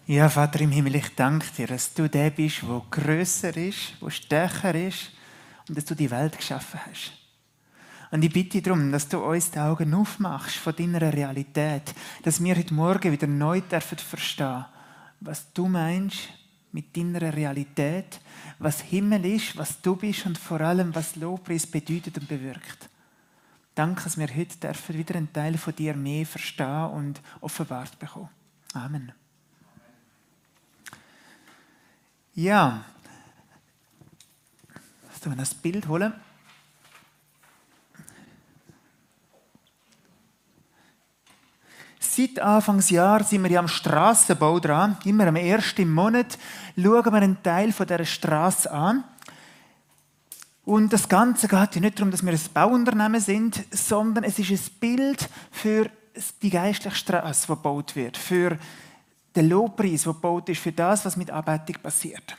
Ja, Vater im Himmel, ich danke dir, dass du der bist, der grösser ist, der stärker ist und dass du die Welt geschaffen hast. Und ich bitte darum, dass du uns die Augen aufmachst von deiner Realität, dass wir heute Morgen wieder neu dürfen verstehen, was du meinst mit deiner Realität, was Himmel ist, was du bist und vor allem, was Lobpreis bedeutet und bewirkt. Danke, dass wir heute dürfen wieder einen Teil von dir mehr verstehen und offenbart bekommen. Amen. Ja, lass uns das Bild holen. Seit Anfangsjahr sind wir ja am Strassenbau dran. Immer am ersten Monat schauen wir einen Teil von dieser Straße an. Und das Ganze geht ja nicht darum, dass wir ein Bauunternehmen sind, sondern es ist ein Bild für die geistliche Straße, die gebaut wird, für den Lobpreis, der gebaut ist, für das, was mit Anbetung passiert.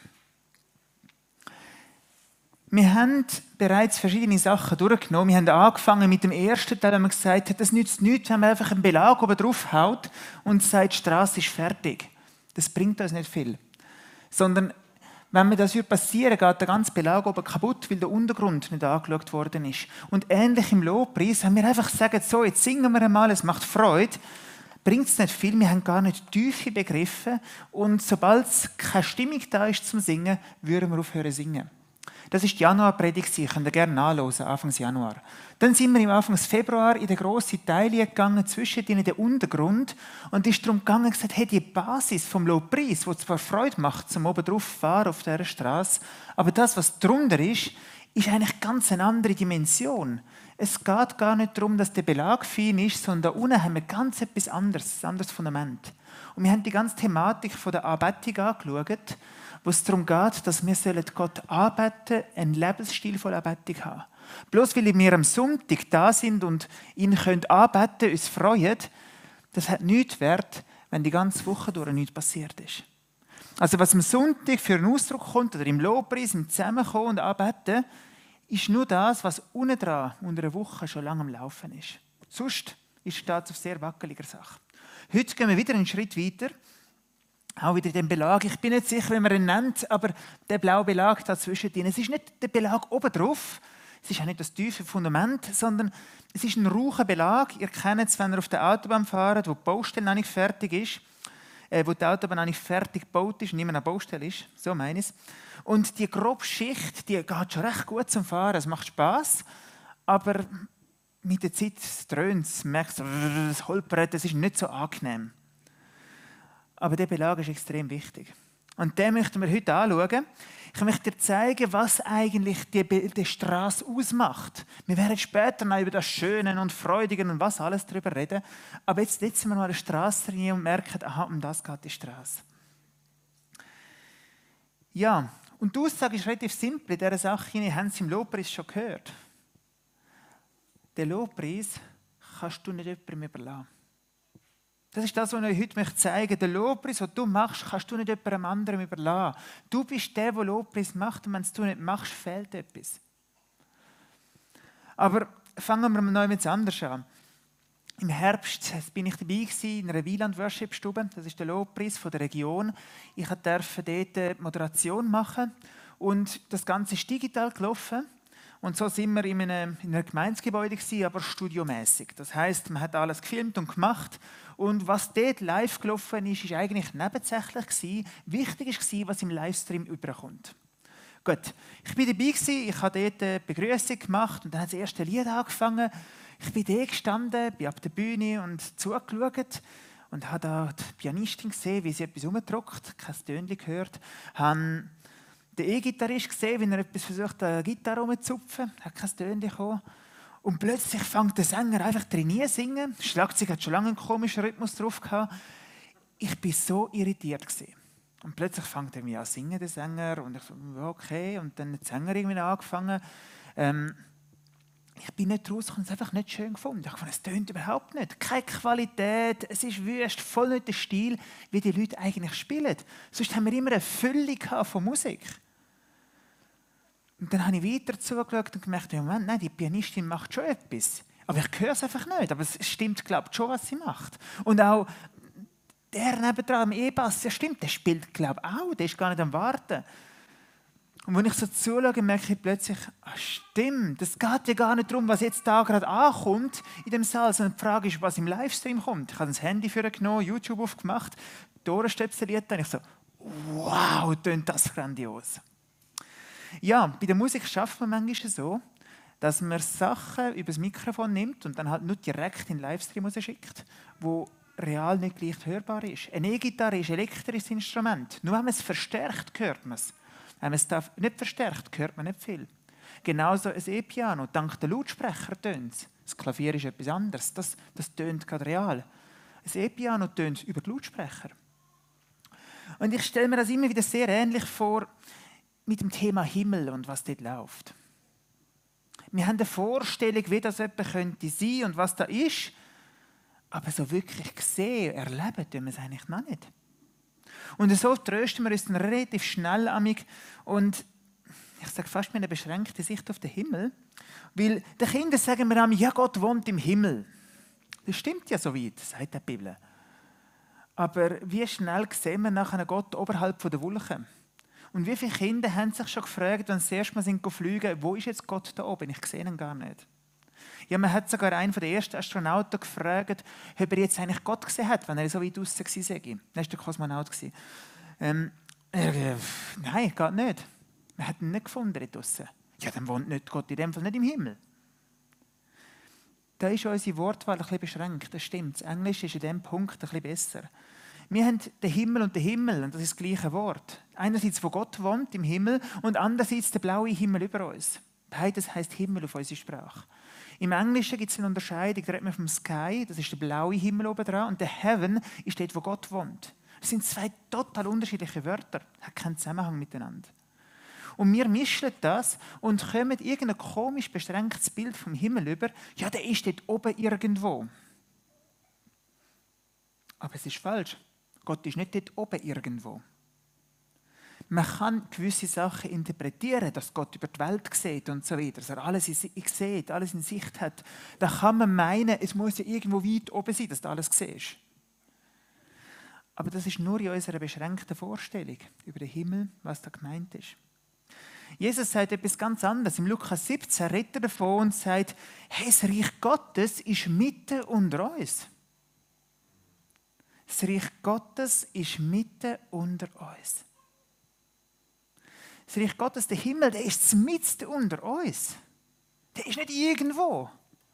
Wir haben bereits verschiedene Sachen durchgenommen. Wir haben angefangen mit dem ersten Teil, wo man gesagt hat, das nützt nichts, wenn man einfach einen Belag oben drauf haut und sagt, die Straße ist fertig. Das bringt uns nicht viel. Sondern, wenn mir das passieren würde, geht der ganze Belag oben kaputt, weil der Untergrund nicht angeschaut worden ist. Und ähnlich im Lobpreis, wenn wir einfach sagen, so, jetzt singen wir einmal, es macht Freude, bringt es nicht viel, wir haben gar nicht tiefe Begriffe und sobald keine Stimmung da ist zum Singen, würden wir aufhören zu singen. Das ist die Januarpredigt, ihr könnt ihr gerne nachhören, Anfangs Januar. Dann sind wir im Anfangs Februar in den grossen Teil gegangen, zwischen denen der Untergrund, und es ist darum gegangen und gesagt, hey, die Basis vom Lobpreis, die zwar Freude macht, zum oben drauf fahren auf dieser Straße, aber das, was drunter ist eigentlich ganz eine andere Dimension. Es geht gar nicht darum, dass der Belag fein ist, sondern da unten haben wir ganz etwas anderes, ein anderes Fundament. Und wir haben die ganze Thematik von der Anbetung angeschaut, wo es darum geht, dass wir Gott anbeten, einen Lebensstil von Anbetung haben. Bloß weil wir am Sonntag da sind und ihn anbeten können, uns freuen, das hat nichts wert, wenn die ganze Woche durch nichts passiert ist. Also was am Sonntag für einen Ausdruck kommt, oder im Lobpreis, im Zusammenkommen und Anbeten, ist nur das, was unten dran unter einer Woche schon lange am Laufen ist. Sonst ist das auf sehr wackeliger Sache. Heute gehen wir wieder einen Schritt weiter. Auch wieder den Belag. Ich bin nicht sicher, wie man ihn nennt, aber der blaue Belag dazwischen. Es ist nicht der Belag oben drauf. Es ist auch nicht das tiefe Fundament, sondern es ist ein raucher Belag. Ihr kennt es, wenn ihr auf der Autobahn fahrt, wo die Baustelle noch nicht fertig ist, wo die Autobahn noch nicht fertig gebaut ist und nicht mehr eine Baustelle ist. So meine ich es. Und die grobe Schicht, die geht schon recht gut zum Fahren. Es macht Spass, aber mit der Zeit dröhnt es, merkst du, das Holpert, das ist nicht so angenehm. Aber der Belag ist extrem wichtig. Und den möchten wir heute anschauen. Ich möchte dir zeigen, was eigentlich die Straße ausmacht. Wir werden später noch über das Schöne und Freudige und was alles darüber reden. Aber jetzt setzen wir mal eine Straße rein und merken, aha, um das geht die Straße. Ja, und die Aussage ist relativ simpel. In dieser Sache, ihr habt es im Lobpreis schon gehört. Den Lobpreis kannst du nicht jemandem überlassen. Das ist das, was ich euch heute zeigen möchte. Den Lobpreis, den du machst, kannst du nicht jemandem anderen überlassen. Du bist der Lobpreis macht, und wenn du nicht machst, fehlt etwas. Aber fangen wir mal mit etwas anderes an. Im Herbst bin ich dabei in einer Wieland-Worship-Stube. Das ist der Lobpreis der Region. Ich durfte dort Moderation machen. Und das Ganze ist digital gelaufen. Und so sind wir in einem Gemeindegebäude, aber studiomässig. Das heisst, man hat alles gefilmt und gemacht. Und was dort live gelaufen ist, war eigentlich nebensächlich. Wichtig war, was im Livestream überkommt. Gut, ich war dabei, ich habe dort eine Begrüßung gemacht und dann hat das erste Lied angefangen. Ich bin dort gestanden, bin ab der Bühne und zugeschaut und habe da die Pianistin gesehen, wie sie etwas umdrückt, kein Tönchen gehört. Habe den E-Gitarrist gesehen, wie er etwas versucht, eine Gitarre rumzuzupfen, hat kein Tönchen bekommen. Und plötzlich fängt der Sänger einfach drin zu singen. Das Schlagzeug hat schon lange einen komischen Rhythmus drauf gehabt. Ich war so irritiert. Und plötzlich fängt er an zu singen, der Sänger. Und ich so, okay. Und dann hat der Sänger irgendwie angefangen. Ich bin nicht rausgekommen, es einfach nicht schön gefunden. Ich fand, es tönt überhaupt nicht. Keine Qualität, es ist wüst, voll nicht der Stil, wie die Leute eigentlich spielen. Sonst haben wir immer eine Fülle von Musik. Und dann habe ich weiter zugeschaut und gemerkt, Moment, nein, die Pianistin macht schon etwas. Aber ich höre es einfach nicht. Aber es stimmt, glaube ich, schon, was sie macht. Und auch der nebendran am E-Bass, ja stimmt, der spielt, glaube ich, auch, der ist gar nicht am Warten. Und wenn ich so zuschaue, merke ich plötzlich, stimmt, es geht ja gar nicht darum, was jetzt da gerade ankommt in dem Saal, sondern die Frage ist, was im Livestream kommt. Ich habe das Handy vorgenommen, YouTube aufgemacht, die Ohren stöpseliert, und ich so, wow, tönt das grandios. Ja, bei der Musik schafft man manchmal so, dass man Sachen über das Mikrofon nimmt und dann halt nur direkt in den Livestream rausschickt, wo real nicht gleich hörbar ist. Eine E-Gitarre ist ein elektrisches Instrument. Nur wenn man es verstärkt, hört man es. Wenn man es nicht verstärkt, hört man nicht viel. Genauso ein E-Piano, dank der Lautsprecher tönt es. Das Klavier ist etwas anderes, das tönt gerade real. Ein E-Piano tönt über die Lautsprecher. Und ich stelle mir das immer wieder sehr ähnlich vor mit dem Thema Himmel und was dort läuft. Wir haben eine Vorstellung, wie das etwas könnte sein und was da ist, aber so wirklich sehen, erleben tun wir es eigentlich noch nicht. Und so trösten wir uns dann relativ schnell amig und ich sage fast mit einer beschränkten Sicht auf den Himmel, weil den Kindern sagen wir ja, Gott wohnt im Himmel. Das stimmt ja so weit, sagt die Bibel. Aber wie schnell sehen wir nachher Gott oberhalb der Wolken? Und wie viele Kinder haben sich schon gefragt, wenn sie das erste Mal fliegen, wo ist jetzt Gott da oben? Ich sehe ihn gar nicht. Ja, man hat sogar einen der ersten Astronauten gefragt, ob er jetzt eigentlich Gott gesehen hat, wenn er so weit draussen war. Das war der Kosmonaut. Nein, geht nicht. Man hat ihn nicht gefunden dort draussen. Ja, dann wohnt nicht Gott in dem Fall nicht im Himmel. Da ist unsere Wortwahl ein bisschen beschränkt, das stimmt. Das Englische ist in diesem Punkt ein bisschen besser. Wir haben den Himmel, und das ist das gleiche Wort. Einerseits, wo Gott wohnt, im Himmel, und andererseits der blaue Himmel über uns. Beides heisst Himmel auf unsere Sprache. Im Englischen gibt es eine Unterscheidung, da redet man vom Sky, das ist der blaue Himmel oben dran, und der Heaven ist dort, wo Gott wohnt. Das sind zwei total unterschiedliche Wörter, hat keinen Zusammenhang miteinander. Und wir mischen das und kommen irgendein komisch beschränktes Bild vom Himmel über, ja, der ist dort oben irgendwo. Aber es ist falsch. Gott ist nicht dort oben irgendwo. Man kann gewisse Sachen interpretieren, dass Gott über die Welt sieht und so weiter, dass er alles sieht, alles in Sicht hat. Da kann man meinen, es muss ja irgendwo weit oben sein, dass du alles siehst. Aber das ist nur in unserer beschränkten Vorstellung über den Himmel, was da gemeint ist. Jesus sagt etwas ganz anderes. Im Lukas 17 redet er davon und sagt, hey, das Reich Gottes ist mitten unter uns. Das Reich Gottes ist mitten unter uns. Das Reich Gottes, der Himmel, der ist mitten unter uns. Der ist nicht irgendwo.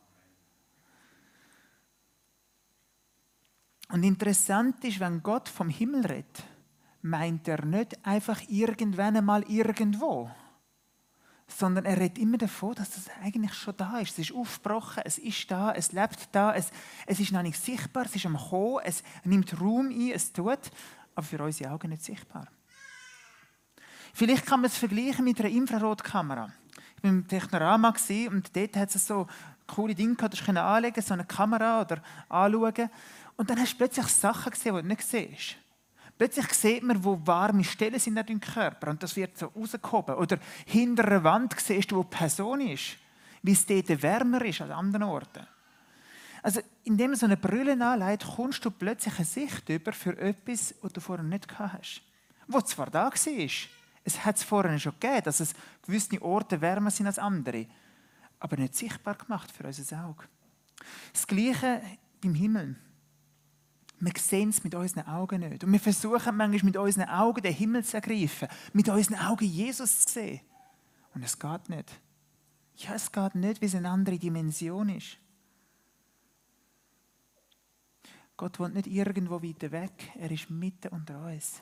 Und interessant ist, wenn Gott vom Himmel redet, meint er nicht einfach irgendwann einmal irgendwo, sondern er redet immer davon, dass das eigentlich schon da ist. Es ist aufgebrochen, es ist da, es lebt da, es ist noch nicht sichtbar, es ist am Kommen, es nimmt Raum ein, es tut, aber für unsere Augen nicht sichtbar. Vielleicht kann man es vergleichen mit einer Infrarotkamera. Ich war im Technorama und dort hat es so coole Dinge gehabt, du konntest anlegen, so eine Kamera oder anschauen. Und dann hast du plötzlich Sachen gesehen, die du nicht siehst. Plötzlich sieht man, wo warme Stellen sind in deinem Körper und das wird so rausgehoben. Oder hinter einer Wand siehst du, wo die Person ist, wie es dort wärmer ist als an anderen Orten. Also indem du so eine Brille anlegst, kommst du plötzlich eine Sicht über für etwas, was du vorher nicht gehabt hast. Wo zwar da war, es hat es vorher schon gegeben, dass es gewisse Orte wärmer sind als andere, aber nicht sichtbar gemacht für unser Auge. Das Gleiche beim Himmel. Wir sehen es mit unseren Augen nicht. Und wir versuchen manchmal mit unseren Augen den Himmel zu ergreifen, mit unseren Augen Jesus zu sehen. Und es geht nicht. Ja, es geht nicht, weil es eine andere Dimension ist. Gott wohnt nicht irgendwo weiter weg, er ist mitten unter uns.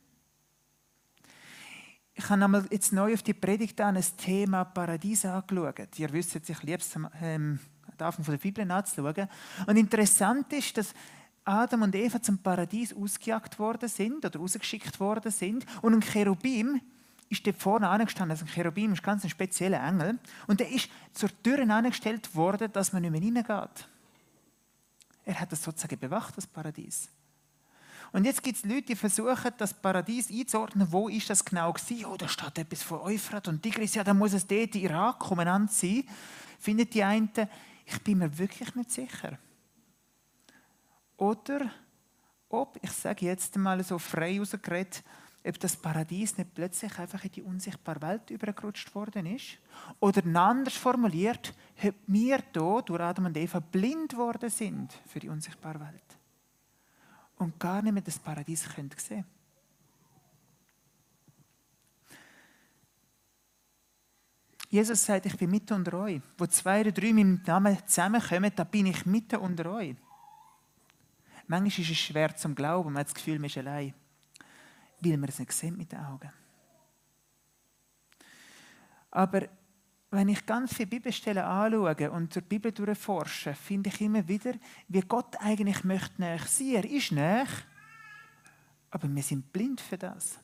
Ich habe jetzt neu auf die Predigt an das Thema Paradies angeschaut. Ihr wisst jetzt, ich liebe es, am Anfang der Bibel anzuschauen. Und interessant ist, dass Adam und Eva zum Paradies ausgejagt worden sind oder rausgeschickt worden sind. Und ein Cherubim ist dort vorne angestanden. Also ein Cherubim ist ganz ein spezieller Engel. Und der ist zur Tür angestellt worden, dass man nicht mehr reingeht. Er hat das sozusagen bewacht, das Paradies. Und jetzt gibt es Leute, die versuchen, das Paradies einzuordnen. Wo ist das genau gewesen? Oh, da steht etwas von Euphrat und Tigris. Ja, dann muss es dort in Irak umeinander sein. Findet die einen, ich bin mir wirklich nicht sicher. Oder ob, ich sage jetzt mal so frei rausgeredet, ob das Paradies nicht plötzlich einfach in die unsichtbare Welt übergerutscht worden ist. Oder anders formuliert, ob wir hier durch Adam und Eva blind worden sind für die unsichtbare Welt. Und gar nicht mehr das Paradies sehen können. Jesus sagt, ich bin mitten unter euch. Wo 2 oder 3 in meinem Namen zusammenkommen, da bin ich mitten unter euch. Manchmal ist es schwer zum Glauben, man hat das Gefühl, man ist allein. Weil man es nicht sieht mit den Augen. Aber wenn ich ganz viele Bibelstellen anschaue und zur Bibel durchforsche, finde ich immer wieder, wie Gott eigentlich möchte näher sein. Er ist näher, aber wir sind blind für das.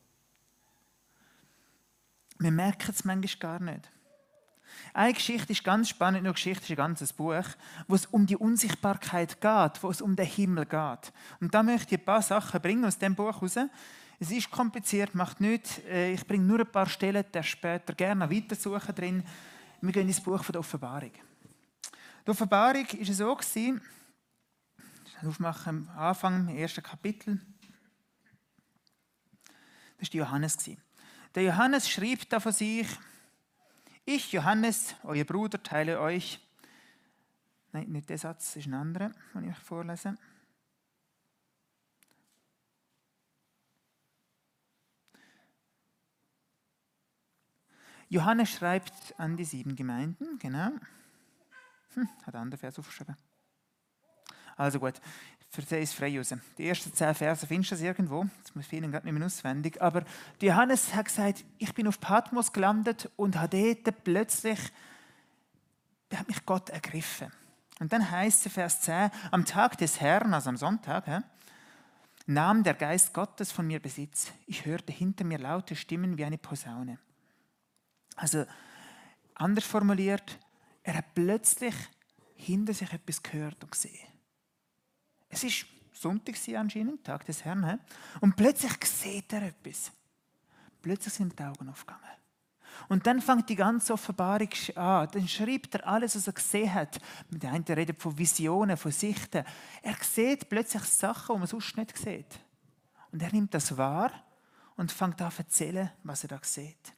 Wir merken es manchmal gar nicht. Eine Geschichte ist ganz spannend, nur Geschichte ist ein ganzes Buch, wo es um die Unsichtbarkeit geht, wo es um den Himmel geht. Und da möchte ich ein paar Sachen bringen aus dem Buch raus. Es ist kompliziert, macht nichts. Ich bringe nur ein paar Stellen, der später gerne weitersuchen drin. Wir gehen ins Buch von der Offenbarung. Die Offenbarung war es so, aufmachen am Anfang, im ersten Kapitel. Das war Johannes. Der Johannes schrieb da von sich: Ich, Johannes, euer Bruder, teile euch. Nein, nicht der Satz, das ist ein anderer, den ich euch vorlese. Johannes schreibt an die 7 Gemeinden, genau. Hat einen anderen Vers aufgeschrieben. Also gut, für den ist frei raus. Die ersten 10 Verse findest du das irgendwo. Das muss vielen gerade nicht mehr auswendig. Aber Johannes hat gesagt, ich bin auf Patmos gelandet und habe dort plötzlich, da hat mich Gott ergriffen. Und dann heißt es, Vers 10, am Tag des Herrn, also am Sonntag, nahm der Geist Gottes von mir Besitz. Ich hörte hinter mir laute Stimmen wie eine Posaune. Also, anders formuliert, er hat plötzlich hinter sich etwas gehört und gesehen. Es war Sonntag anscheinend, Tag des Herrn. Und plötzlich sieht er etwas. Plötzlich sind die Augen aufgegangen. Und dann fängt die ganze Offenbarung an. Dann schreibt er alles, was er gesehen hat. Der eine redet von Visionen, von Sichten. Er sieht plötzlich Sachen, die man sonst nicht sieht. Und er nimmt das wahr und fängt an zu erzählen, was er da sieht.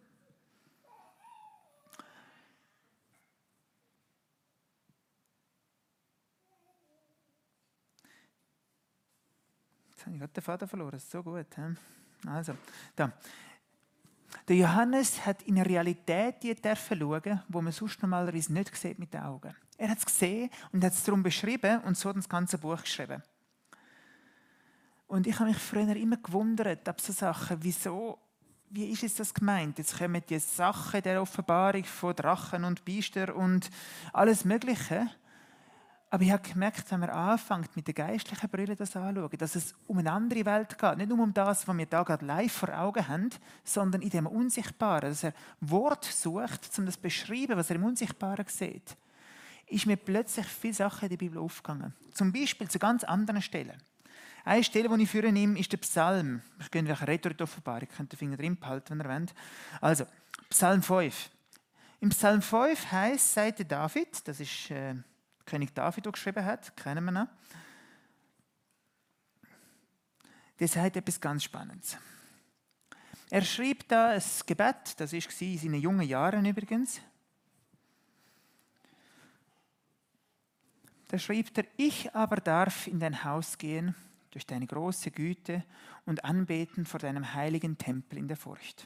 Jetzt habe ich gerade den Faden verloren, das ist so gut. Also, da. Der Johannes hat in eine Realität schauen, wo man sonst normalerweise nicht sieht mit den Augen. Er hat es gesehen und hat es darum beschrieben und so das ganze Buch geschrieben. Und ich habe mich früher immer gewundert, ab so Sachen, wie ist es das gemeint? Jetzt kommen die Sachen der Offenbarung von Drachen und Biester und alles Mögliche. Aber ich habe gemerkt, wenn man anfängt, mit der geistlichen Brille das anzuschauen, dass es um eine andere Welt geht. Nicht nur um das, was wir da gerade live vor Augen haben, sondern in dem Unsichtbaren. Dass er Wort sucht, um das zu beschreiben, was er im Unsichtbaren sieht. Ist mir plötzlich viele Sachen in der Bibel aufgegangen. Zum Beispiel zu ganz anderen Stellen. Eine Stelle, die ich für nehme, ist der Psalm. Ich gehe welche Rede durch die Offenbarung. Ihr könnt den Finger drin behalten, wenn ihr wollt. Also, Psalm 5. Im Psalm 5 heisst, sagt David, das ist König David, der geschrieben hat, kennen wir noch. Der sagt etwas ganz Spannendes. Er schrieb da ein Gebet, das war in seinen jungen Jahren übrigens. Da schrieb er: Ich aber darf in dein Haus gehen, durch deine große Güte und anbeten vor deinem heiligen Tempel in der Furcht.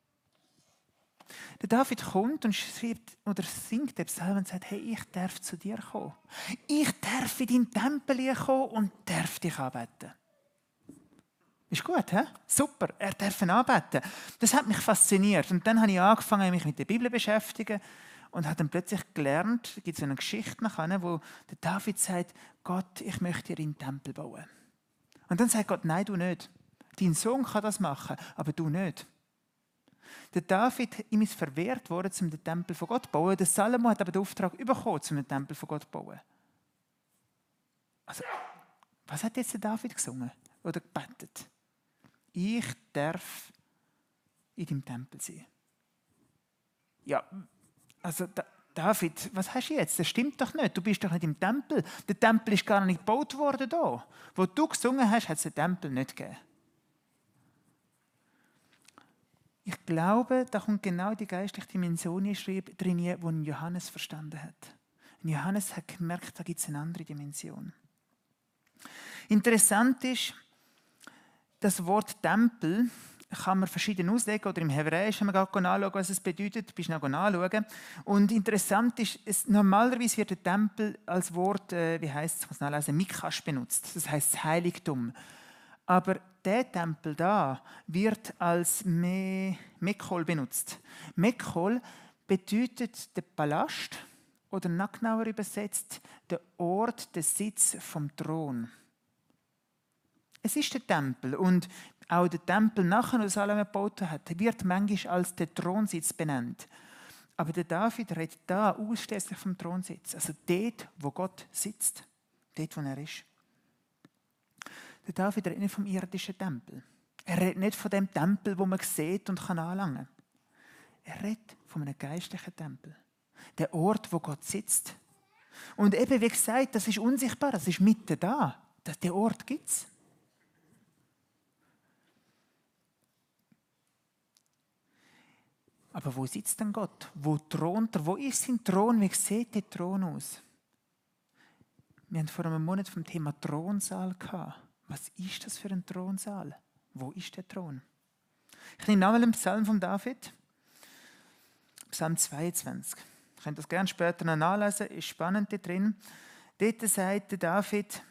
Der David kommt und schreibt oder singt den Psalm und sagt: Hey, ich darf zu dir kommen. Ich darf in deinen Tempel kommen und darf dich anbeten. Ist gut, hä? Super, er darf ihn anbeten. Das hat mich fasziniert. Und dann habe ich angefangen, mich mit der Bibel zu beschäftigen und habe dann plötzlich gelernt, es gibt so eine Geschichte nachher, wo der David sagt: Gott, ich möchte dir einen Tempel bauen. Und dann sagt Gott: Nein, du nicht. Dein Sohn kann das machen, aber du nicht. Der David ihm ist verwehrt worden, um den Tempel von Gott zu bauen. Der Salomo hat aber den Auftrag bekommen, um den Tempel von Gott zu bauen. Also, was hat jetzt der David gesungen oder gebetet? Ich darf in deinem Tempel sein. Ja, also David, was hast du jetzt? Das stimmt doch nicht. Du bist doch nicht im Tempel. Der Tempel ist gar nicht gebaut worden da. Wo du gesungen hast, hat es den Tempel nicht gegeben. Ich glaube, da kommt genau die geistliche Dimension drin, die Johannes verstanden hat. Johannes hat gemerkt, da gibt es eine andere Dimension. Interessant ist, das Wort Tempel kann man verschieden auslegen, oder im Hebräischen, wenn man nachschauen, was es bedeutet, bist du noch nachschauen. Und interessant ist, normalerweise wird der Tempel als Wort, wie heisst es, ich muss nachlesen, Mikasch benutzt. Das heisst Heiligtum. Aber der Tempel da wird als Mekol benutzt. Mekol bedeutet der Palast, oder noch genauer übersetzt, der Ort, der Sitz vom Thron. Es ist der Tempel, und auch der Tempel nachher, den Salomo gebaut hat, wird manchmal als der Thronsitz benannt. Aber der David redet da ausschließlich vom Thronsitz, also dort, wo Gott sitzt, dort, wo er ist. Der David redet nicht vom irdischen Tempel. Er redet nicht von dem Tempel, wo man sieht und kann anlangen. Er redet von einem geistlichen Tempel. Der Ort, wo Gott sitzt. Und eben, wie gesagt, das ist unsichtbar, das ist mitten da. Der Ort gibt es. Aber wo sitzt denn Gott? Wo thront er? Wo ist sein Thron? Wie sieht der Thron aus? Wir haben vor einem Monat vom Thema Thronsaal gehabt. Was ist das für ein Thronsaal? Wo ist der Thron? Ich nehme nochmal einen Psalm von David. Psalm 22. Ich könnt das gerne später noch nachlesen, ist spannend da drin. Dort sagt David: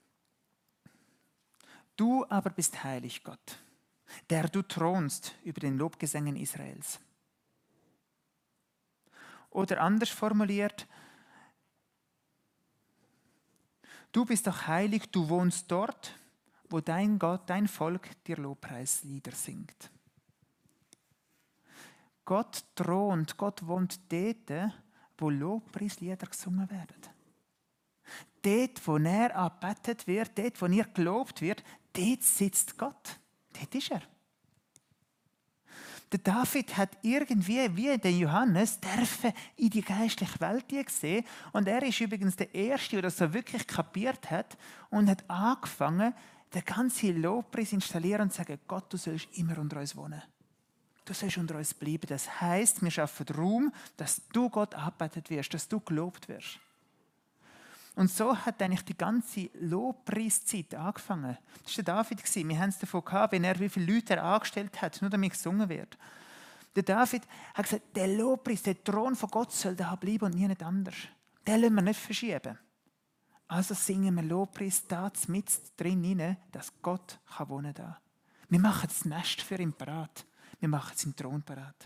Du aber bist heilig, Gott, der du thronst über den Lobgesängen Israels. Oder anders formuliert: Du bist doch heilig, du wohnst dort, wo dein Gott, dein Volk dir Lobpreislieder singt. Gott thront, Gott wohnt dort, wo Lobpreislieder gesungen werden. Dort, wo er angebetet wird, dort, wo er gelobt wird, dort sitzt Gott. Dort ist er. Der David hat irgendwie, wie der Johannes, dürfen in die geistliche Welt sehen. Und er ist übrigens der Erste, der das so wirklich kapiert hat und hat angefangen, den ganzen Lobpreis zu installieren und zu sagen: Gott, du sollst immer unter uns wohnen. Du sollst unter uns bleiben. Das heisst, wir schaffen Raum, dass du Gott angebetet wirst, dass du gelobt wirst. Und so hat eigentlich die ganze Lobpreiszeit angefangen. Das war der David. Wir haben es davon gehabt, wenn wie viele Leute er angestellt hat, nur damit gesungen wird. Der David hat gesagt, der Lobpreis, der Thron von Gott soll da bleiben und nie nicht anders. Den lassen wir nicht verschieben. Also singen wir Lobpreis da mit drin hinein, dass Gott wohnen kann. Wir machen das Nest für ihn parat. Wir machen seinen Thron parat.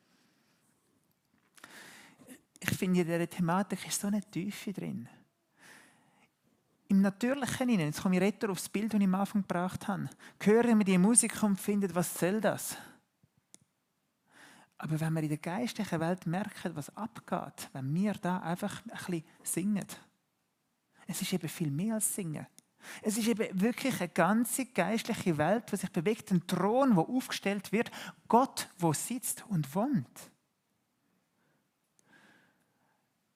Ich finde, in dieser Thematik ist so eine Tiefe drin. Im Natürlichen, jetzt komme ich retour aufs Bild, das ich am Anfang gebracht habe, hören wir die Musik und finden, was soll das? Aber wenn wir in der geistlichen Welt merken, was abgeht, wenn wir da einfach ein bisschen singen, es ist eben viel mehr als Singen. Es ist eben wirklich eine ganze geistliche Welt, die sich bewegt, ein Thron, der aufgestellt wird, Gott, der sitzt und wohnt.